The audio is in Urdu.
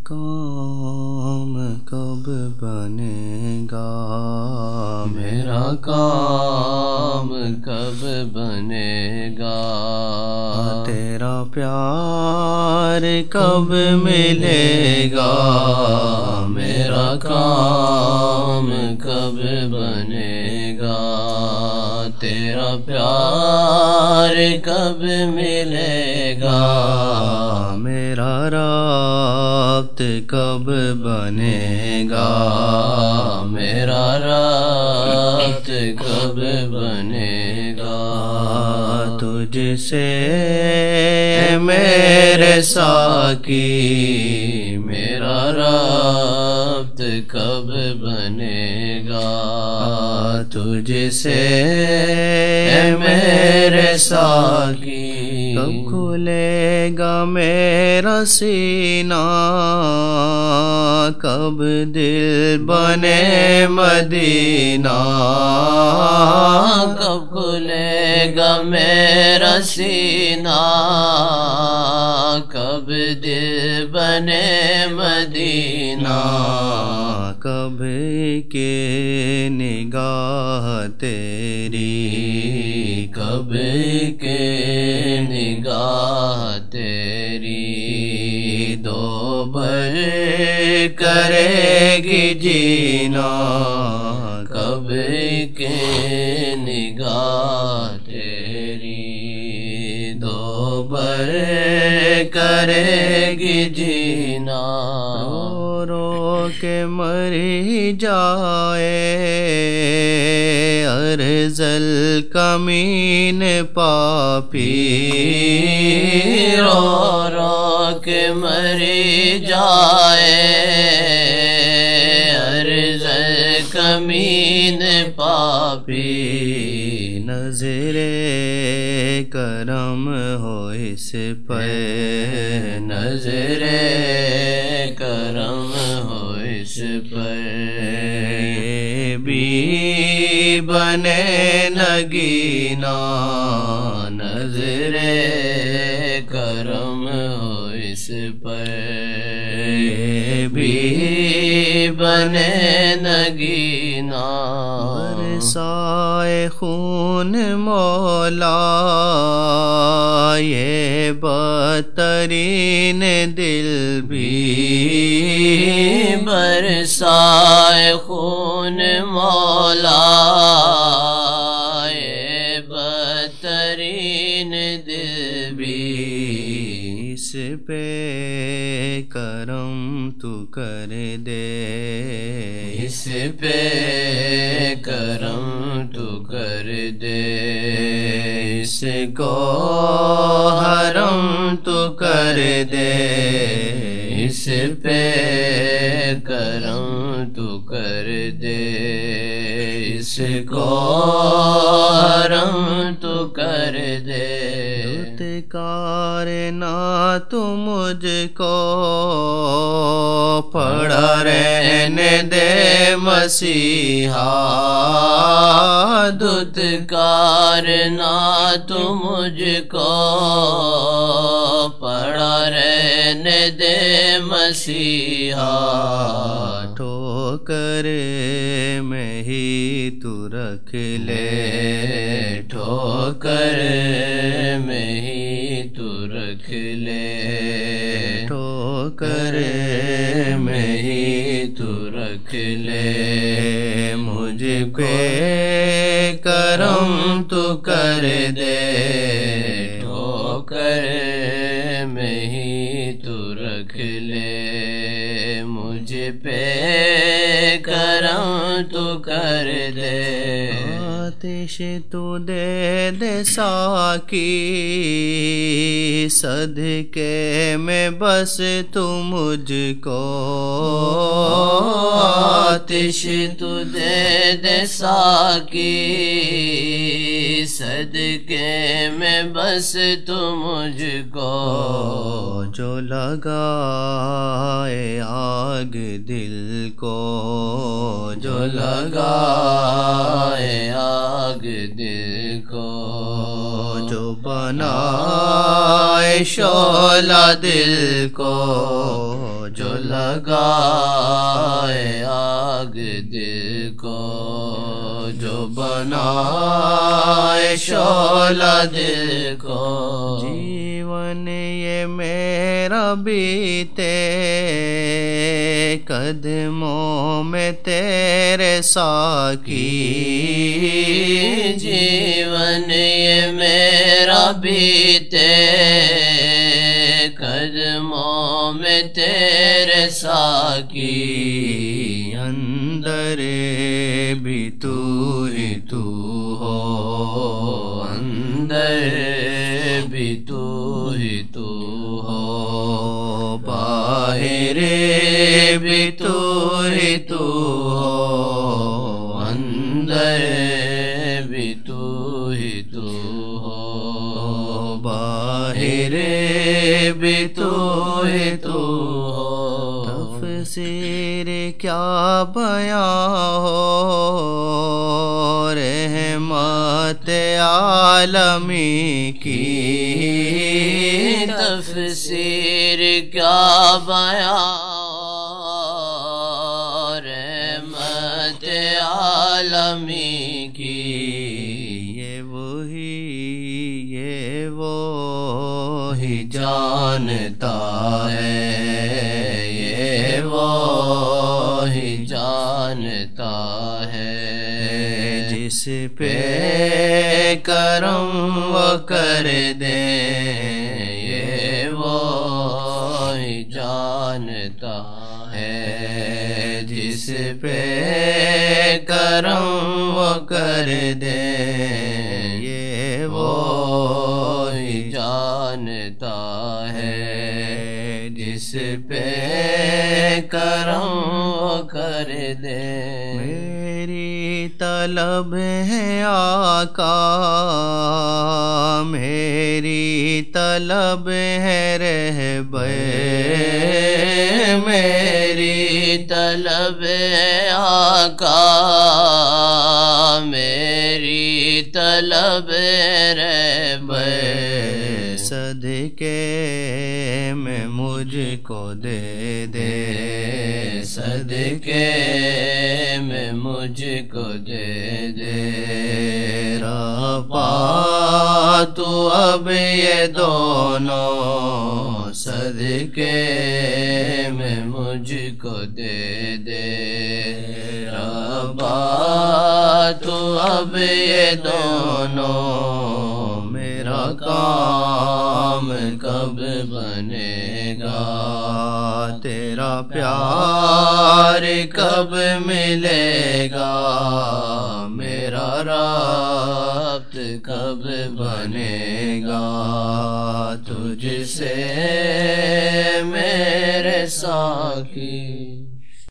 کام کب بنے گا، میرا کام کب بنے گا، تیرا پیار کب ملے گا، میرا کام کب بنے گا، تیرا پیار کب ملے گا، میرا رابط کب بنے گا، میرا رابط کب بنے گا، تجھ سے میرے ساقی میرا رابط کب بنے گا، تجھ سے میرے ساقی کب کھلے گا میرا سینہ، کب دل بنے مدینہ، کب کھلے گا میرا سینہ، کب دل بنے مدینہ، کب کے نگاہ تیری، کب کے نگاہ تیری دو بر کرے گی جینا، کب کے نگاہ تیری دو بر کرے گی جینا، رو رو کے مر جائے ارذل کمین پاپی، رو رو کے مر جائے ارذل کمین پاپی، نظر کرم ہو اس پر، نظر کرم ہو اس پر، بھی بنے نگینا، نظر کرم ہو اس پر، بھی بنے نگینا، برسائے خون مولا یہ بدترین دل بھی، برسائے خون مولا یہ بدترین دل بھی، اس پہ کرم تو کر دے، اس پہ کرم تو کر دے، اس کو حرم تو کر دے، اس پہ کرم تو کر دے، اس کو حرم تو کر دے، کائنات مجھ کو پڑا رہنے دے مسیحا، دت کائنات مجھ کو پڑا رہنے دے مسیحا، ٹھوکر میں ہی تو رکھ لے، ٹھوکر میں ہی تو رکھ لے، ٹھوکر میں ہی تو رکھ لے، مجھ پہ کرم تو کر دے، ٹھوکر میں ہی تو رکھ لے، مجھ پہ کرم تو کر دے، آتش تو دے دے ساقی صدقے میں بس تو مجھ کو، آتش تو دے دے ساقی صدقے میں بس تو مجھ کو، جو لگائے آگ دل کو، جو لگائے آگ دل کو، جو بنائے شعلہ دل کو، جو لگائے آگ دل کو، جو بنائے شعلہ دل کو۔ جیون یہ میرا بیتے قدموں میں تیرے ساقی، جیون یہ میرا بیتے قدموں میں تیرے ساقی، اندر بھی تو ہی تو ہو، اندر بھی تو ہی تو ہو، باہر بھی تو ہی تو ہو، اندر بھی تو ہی تو ہو، باہر بھی تو ہی تو ہو۔ تفسیر کیا بیاں ہو رحمت عالمی کی، تفسیر کیا بیاں رحمت عالمی کی، یہ وہی جانتا ہے، یہ وہی جانتا ہے، جس پہ کرم وہ کر دے، یہ وہی جانتا ہے، جس پہ کرم وہ کر دے، یہ وہی جانتا ہے، جس پہ کرم کر دے۔ میری طلب ہے آقا، میری طلب ہے رہبر، میری طلب ہے آقا، میری طلب رہبر، صدقے میں مجھ کو دے دے، صدقے میں مجھ کو دے دے، ربا تو اب یہ دونوں صدقے میں مجھ کو دے دے، ربا تو اب یہ دونوں، میرا کام کب بنے گا، تیرا پیار کب ملے گا، میرا رابط کب بنے گا، تجھ سے میرے ساقی۔